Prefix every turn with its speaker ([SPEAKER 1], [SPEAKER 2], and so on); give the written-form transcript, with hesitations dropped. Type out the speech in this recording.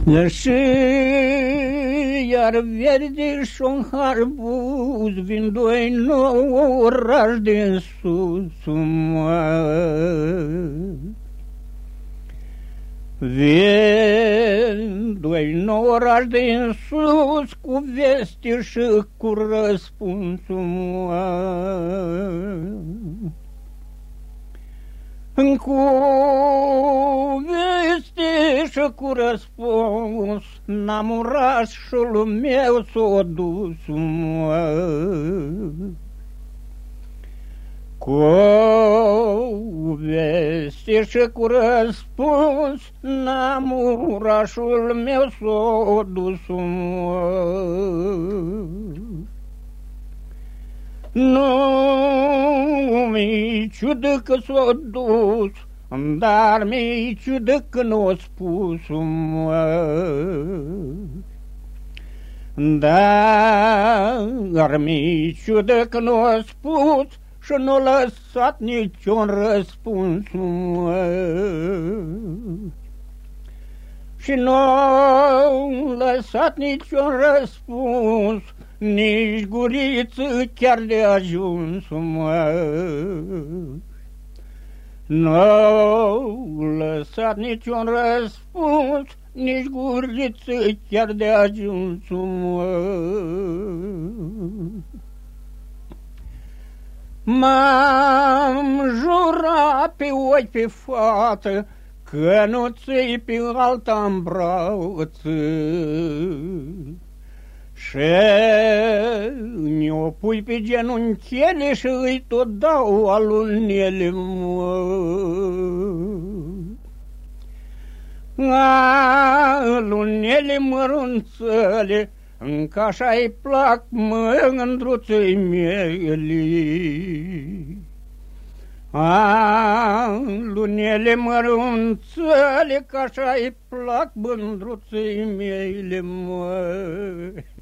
[SPEAKER 1] Și iar verde și-un harbuz, vin doi norași din sus, vin doi norași din sus, cu vesti și cu răspunsul, cu vesti și cu răspuns, n-am orașul meu s-o dus, cu vesti și cu răspuns, n-am orașul meu s-o dus. Nu mi-i ciudă că s-o dus, dar mi-i ciudă că n-o spus, dar mi-i ciudă că n-o spus și n-o lăsat niciun răspuns, și n-o lăsat niciun răspuns, nici guriță chiar de ajuns, n-au lăsat niciun răspuns, nici guriță chiar de ajuns, M-am jurat pe ochi pe fată că nu ți-i pe alta-n brață, și ne-o pui pe genunchele și îi tot dau alunele, alunele mărunțele, încă așa-i plac mândruței mele. Alunele mărunțele, că așa-i plac mândruței mele,